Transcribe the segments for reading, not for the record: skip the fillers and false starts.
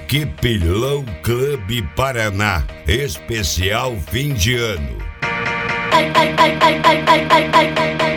Equipe Low Club Paraná, especial fim de ano. Ai, ai, ai, ai, ai, ai, ai, ai.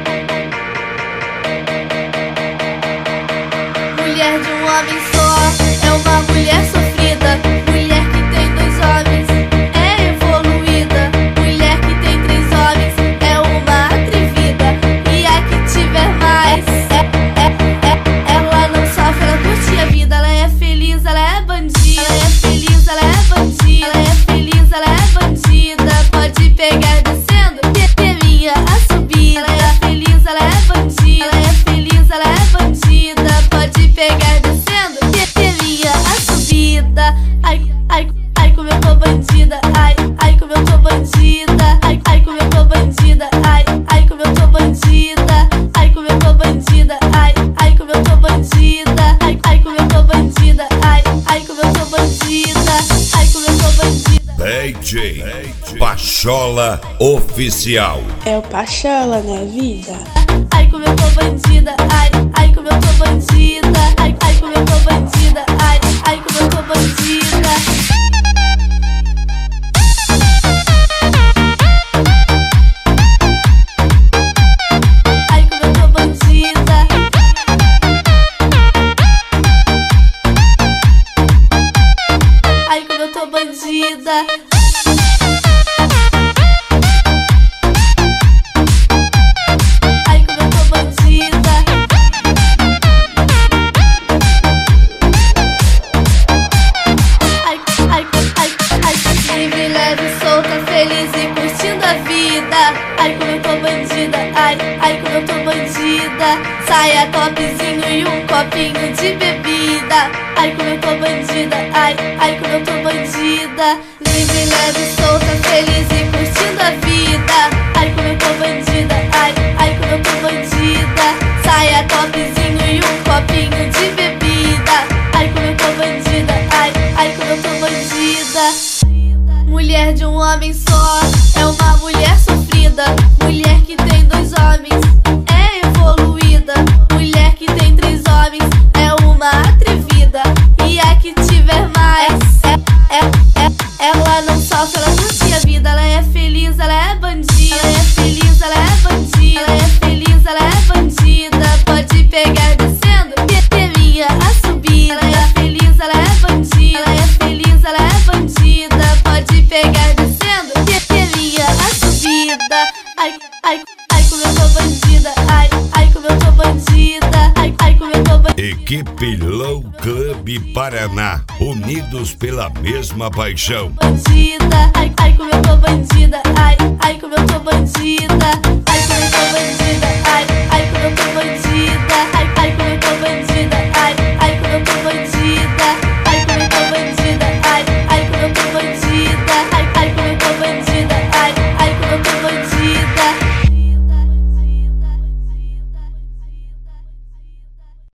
Mulher de um homem só é uma mulher sofrida. Mulher que tem 2 homens é evoluída. Mulher que tem 3 homens é uma atrevida. E a que tiver mais ela não sofre, ela curte a vida. Ela é feliz, ela é bandida. Ela é feliz, ela é bandida. Ela é feliz, ela é bandida. Pode pegar descendo, teria a subida. Ela é feliz, ela é bandida. Ela é feliz, ela é bandida. Pode pegar descendo, teria a subida. Ai, ai, ai, como eu tô bandida. Ai, ai, como eu tô bandida. Ai, ai, como eu tô bandida. Ai, ai, como eu tô bandida. Ai, como eu tô bandida. Ai, ai, como eu tô bandida. Ai, ai, como eu tô bandida. Ai, ai, como eu tô bandida. Ai, como eu tô bandida. DJ Pachola Oficial. É o Pachola, né, vida? Ai, como eu tô bandida. Ai, ai, como eu tô bandida. Ai, ai, como eu tô bandida. Ai, ai, como eu tô bandida. Ai, como eu tô bandida. Ai, como eu tô bandida. Ai, como eu tô bandida. Ai, ai, ai, ai. Livre, leve, solta, feliz e curtindo a vida. Ai, como eu tô bandida. Ai, ai, como eu tô bandida. Saia, topzinho e um copinho de bebida. Ai, como eu tô bandida. Ai, ai, como eu tô bandida. Livre, leve, solta, feliz e curtindo a vida. Ai, como eu tô bandida. Ai, ai, como eu tô bandida. Saia, topzinho e um copinho de bebida. Ai, como eu tô bandida. Ai, ai, como eu tô bandida. Mulher de um homem só é uma mulher sofrida. Mulher que tem 2 homens é evoluída. Mulher que tem 3 homens é uma atrevida. E a que tiver mais ela não sofre, ela curte a vida. Ela é feliz, ela é bandida. Ela é feliz, ela é bandida. Ela é feliz, ela é bandida. Pode pegar descendo, teria a subida. Ela é feliz, ela é bandida. Ela é feliz, ela é bandida. Pode pegar descendo, teria a subida. Ai, ai, ai, como eu tô bandida. Ai, ai, como eu tô bandida. Ai, ai, como eu tô bandida. Equipe Low Club Paraná, unidos pela mesma paixão. Bandida, ai, ai, como eu tô bandida. Ai,